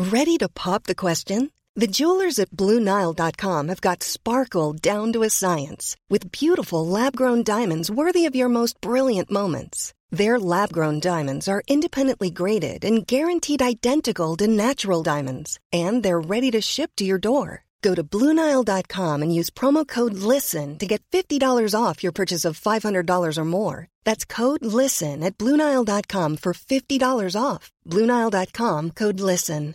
Ready to pop the question? The jewelers at BlueNile.com have got sparkle down to a science with beautiful lab-grown diamonds worthy of your most brilliant moments. Their lab-grown diamonds are independently graded and guaranteed identical to natural diamonds, and they're ready to ship to your door. Go to BlueNile.com and use promo code LISTEN to get $50 off your purchase of $500 or more. That's code LISTEN at BlueNile.com for $50 off. BlueNile.com, code LISTEN.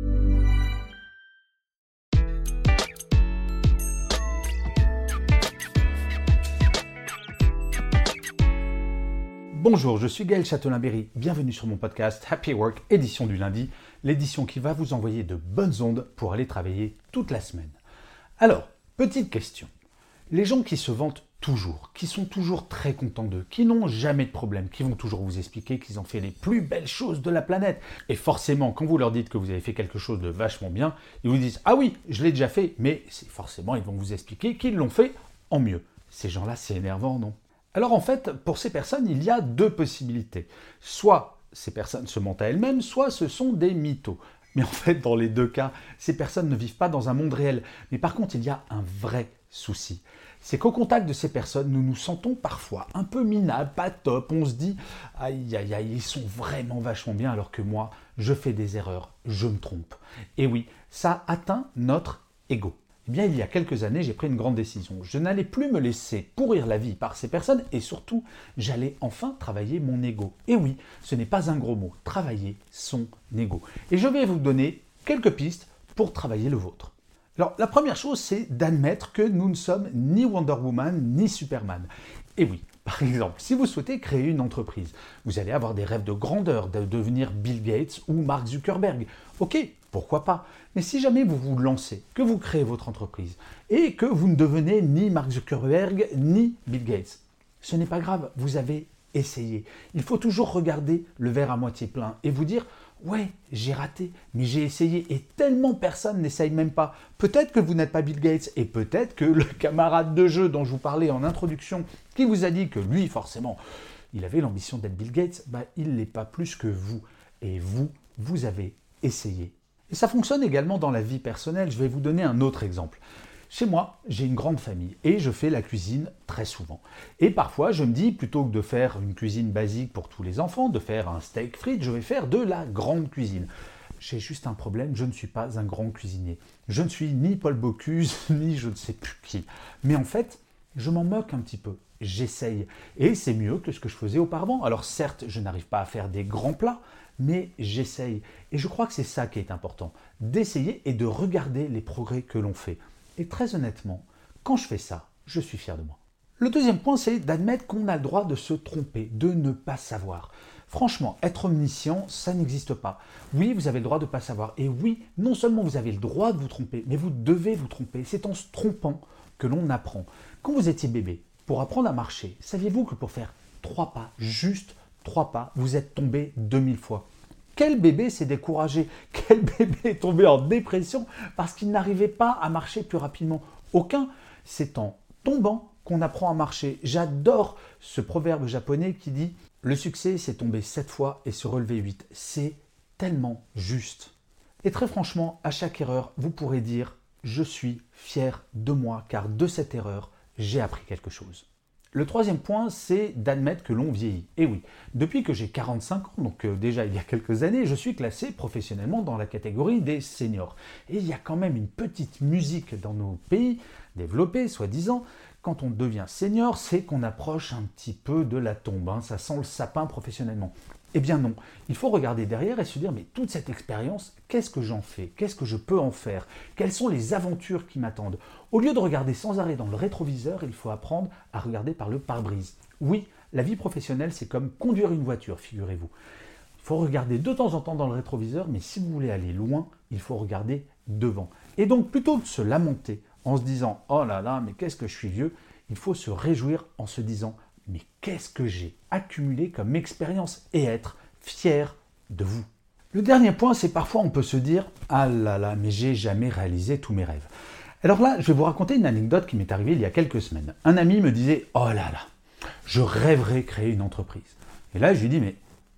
Bonjour, je suis Gaël Châtelain-Berry. Bienvenue sur mon podcast Happy Work, édition du lundi, l'édition qui va vous envoyer de bonnes ondes pour aller travailler toute la semaine. Alors, petite question. Les gens qui se vantent toujours, qui sont toujours très contents d'eux, qui n'ont jamais de problème, qui vont toujours vous expliquer qu'ils ont fait les plus belles choses de la planète. Et forcément, quand vous leur dites que vous avez fait quelque chose de vachement bien, ils vous disent « Ah oui, je l'ai déjà fait », mais forcément, ils vont vous expliquer qu'ils l'ont fait en mieux. Ces gens-là, c'est énervant, non ? Alors en fait, pour ces personnes, il y a deux possibilités. Soit ces personnes se mentent à elles-mêmes, soit ce sont des mythos. Mais en fait, dans les deux cas, ces personnes ne vivent pas dans un monde réel. Mais par contre, il y a un vrai souci. C'est qu'au contact de ces personnes, nous nous sentons parfois un peu minables, pas top. On se dit « Aïe, aïe, aïe, ils sont vraiment vachement bien alors que moi, je fais des erreurs, je me trompe. » Et oui, ça atteint notre ego. Eh bien, il y a quelques années, j'ai pris une grande décision. Je n'allais plus me laisser pourrir la vie par ces personnes et surtout, j'allais enfin travailler mon ego. Et oui, ce n'est pas un gros mot, travailler son ego. Et je vais vous donner quelques pistes pour travailler le vôtre. Alors, la première chose, c'est d'admettre que nous ne sommes ni Wonder Woman ni Superman. Et oui, par exemple, si vous souhaitez créer une entreprise, vous allez avoir des rêves de grandeur, de devenir Bill Gates ou Mark Zuckerberg. Ok, pourquoi pas? Mais si jamais vous vous lancez, que vous créez votre entreprise et que vous ne devenez ni Mark Zuckerberg ni Bill Gates, ce n'est pas grave, vous avez essayé. Il faut toujours regarder le verre à moitié plein et vous dire « Ouais, j'ai raté, mais j'ai essayé et tellement personne n'essaye même pas. Peut-être que vous n'êtes pas Bill Gates et peut-être que le camarade de jeu dont je vous parlais en introduction, qui vous a dit que lui, forcément, il avait l'ambition d'être Bill Gates, il ne l'est pas plus que vous. Et vous, vous avez essayé. Et ça fonctionne également dans la vie personnelle. Je vais vous donner un autre exemple. Chez moi, j'ai une grande famille et je fais la cuisine très souvent. Et parfois, je me dis, plutôt que de faire une cuisine basique pour tous les enfants, de faire un steak frites, je vais faire de la grande cuisine. J'ai juste un problème, je ne suis pas un grand cuisinier. Je ne suis ni Paul Bocuse, ni je ne sais plus qui. Mais en fait, je m'en moque un petit peu. J'essaye. Et c'est mieux que ce que je faisais auparavant. Alors certes, je n'arrive pas à faire des grands plats, mais j'essaye. Et je crois que c'est ça qui est important. D'essayer et de regarder les progrès que l'on fait. Et très honnêtement, quand je fais ça, je suis fier de moi. Le deuxième point, c'est d'admettre qu'on a le droit de se tromper, de ne pas savoir. Franchement, être omniscient, ça n'existe pas. Oui, vous avez le droit de ne pas savoir. Et oui, non seulement vous avez le droit de vous tromper, mais vous devez vous tromper. C'est en se trompant que l'on apprend. Quand vous étiez bébé, pour apprendre à marcher, saviez-vous que pour faire 3 pas, juste 3 pas, vous êtes tombé 2000 fois? Quel bébé s'est découragé? Quel bébé est tombé en dépression parce qu'il n'arrivait pas à marcher plus rapidement? Aucun. C'est en tombant qu'on apprend à marcher. J'adore ce proverbe japonais qui dit « Le succès, c'est tomber 7 fois et se relever 8 ». C'est tellement juste. Et très franchement, à chaque erreur, vous pourrez dire « Je suis fier de moi car de cette erreur, j'ai appris quelque chose ». Le troisième point, c'est d'admettre que l'on vieillit. Et oui, depuis que j'ai 45 ans, donc déjà il y a quelques années, je suis classé professionnellement dans la catégorie des seniors. Et il y a quand même une petite musique dans nos pays développés, soi-disant. Quand on devient senior, c'est qu'on approche un petit peu de la tombe. Ça sent le sapin professionnellement. Eh bien non, il faut regarder derrière et se dire, mais toute cette expérience, qu'est-ce que j'en fais? Qu'est-ce que je peux en faire? Quelles sont les aventures qui m'attendent? Au lieu de regarder sans arrêt dans le rétroviseur, il faut apprendre à regarder par le pare-brise. Oui, la vie professionnelle, c'est comme conduire une voiture, figurez-vous. Il faut regarder de temps en temps dans le rétroviseur, mais si vous voulez aller loin, il faut regarder devant. Et donc, plutôt que de se lamenter en se disant « Oh là là, mais qu'est-ce que je suis vieux », il faut se réjouir en se disant « Mais qu'est-ce que j'ai accumulé comme expérience ?» et être fier de vous. Le dernier point, c'est parfois on peut se dire « Ah là là, mais j'ai jamais réalisé tous mes rêves ». Alors là, je vais vous raconter une anecdote qui m'est arrivée il y a quelques semaines. Un ami me disait « Oh là là, je rêverais créer une entreprise ». Et là, je lui dis « Mais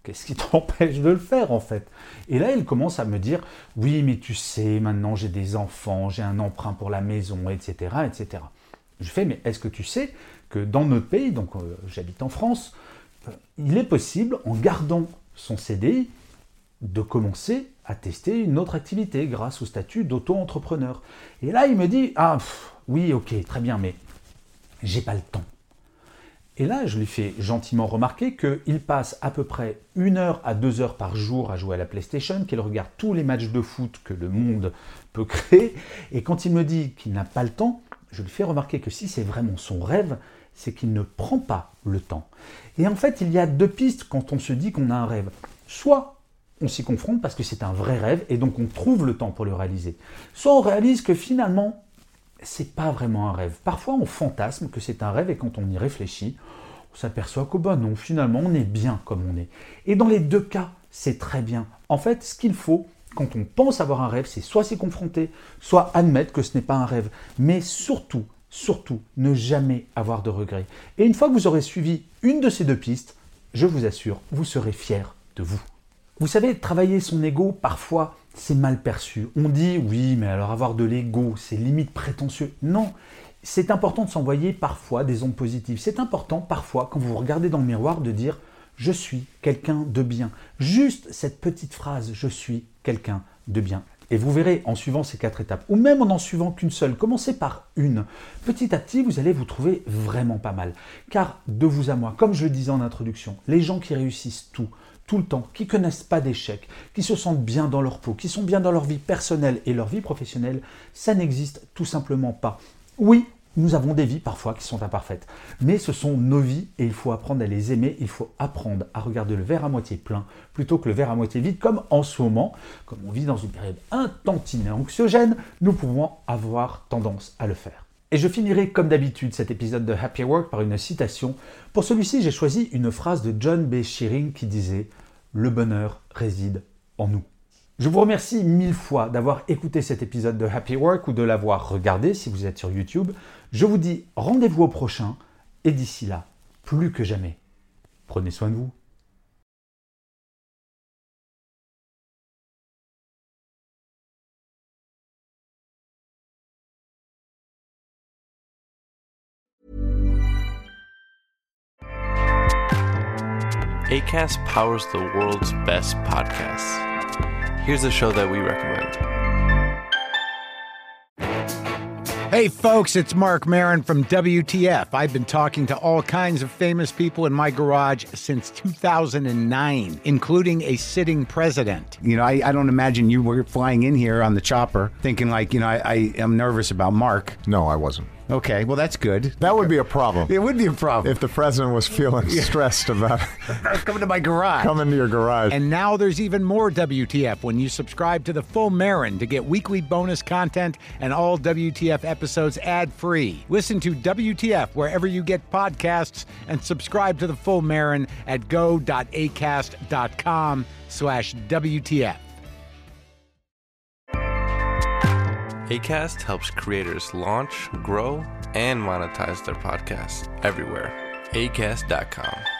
qu'est-ce qui t'empêche de le faire en fait? Et là, il commence à me dire, oui, mais tu sais, maintenant j'ai des enfants, j'ai un emprunt pour la maison, etc., etc. Je fais, mais est-ce que tu sais que dans notre pays, donc j'habite en France, il est possible, en gardant son CDI, de commencer à tester une autre activité grâce au statut d'auto-entrepreneur. Et là, il me dit, oui, ok, très bien, mais j'ai pas le temps. Et là, je lui fais gentiment remarquer qu'il passe à peu près 1 heure à 2 heures par jour à jouer à la PlayStation, qu'il regarde tous les matchs de foot que le monde peut créer. Et quand il me dit qu'il n'a pas le temps, je lui fais remarquer que si c'est vraiment son rêve, c'est qu'il ne prend pas le temps. Et en fait, il y a 2 pistes quand on se dit qu'on a un rêve. Soit on s'y confronte parce que c'est un vrai rêve et donc on trouve le temps pour le réaliser. Soit on réalise que finalement, c'est pas vraiment un rêve. Parfois, on fantasme que c'est un rêve et quand on y réfléchit, on s'aperçoit que non, finalement, on est bien comme on est. Et dans les 2 cas, c'est très bien. En fait, ce qu'il faut, quand on pense avoir un rêve, c'est soit s'y confronter, soit admettre que ce n'est pas un rêve. Mais surtout, ne jamais avoir de regrets. Et une fois que vous aurez suivi une de ces 2 pistes, je vous assure, vous serez fiers de vous. Vous savez, travailler son ego, parfois, c'est mal perçu. On dit, oui, mais alors avoir de l'ego, c'est limite prétentieux. Non, c'est important de s'envoyer parfois des ondes positives. C'est important parfois, quand vous vous regardez dans le miroir, de dire « je suis quelqu'un de bien ». Juste cette petite phrase « je suis quelqu'un de bien ». Et vous verrez, en suivant ces 4 étapes, ou même en n'en suivant qu'une seule, commencez par une. Petit à petit, vous allez vous trouver vraiment pas mal. Car de vous à moi, comme je le disais en introduction, les gens qui réussissent tout le temps, qui ne connaissent pas d'échecs, qui se sentent bien dans leur peau, qui sont bien dans leur vie personnelle et leur vie professionnelle, ça n'existe tout simplement pas. Oui, nous avons des vies parfois qui sont imparfaites, mais ce sont nos vies et il faut apprendre à les aimer, il faut apprendre à regarder le verre à moitié plein plutôt que le verre à moitié vide, comme en ce moment, comme on vit dans une période un tantinet anxiogène, nous pouvons avoir tendance à le faire. Et je finirai comme d'habitude cet épisode de Happy Work par une citation. Pour celui-ci, j'ai choisi une phrase de John B. Shearing qui disait « Le bonheur réside en nous ». Je vous remercie 1000 fois d'avoir écouté cet épisode de Happy Work ou de l'avoir regardé si vous êtes sur YouTube. Je vous dis rendez-vous au prochain et d'ici là, plus que jamais, prenez soin de vous. Acast powers the world's best podcasts. Here's a show that we recommend. Hey folks, it's Mark Maron from WTF. I've been talking to all kinds of famous people in my garage since 2009, including a sitting president. You know, I don't imagine you were flying in here on the chopper thinking like, I am nervous about Mark. No, I wasn't. Okay, well, that's good. That would be a problem. It would be a problem. If the president was feeling stressed about coming to my garage. coming to your garage. And now there's even more WTF when you subscribe to The Full Marin to get weekly bonus content and all WTF episodes ad-free. Listen to WTF wherever you get podcasts and subscribe to The Full Marin at go.acast.com/WTF. Acast helps creators launch, grow, and monetize their podcasts everywhere. Acast.com.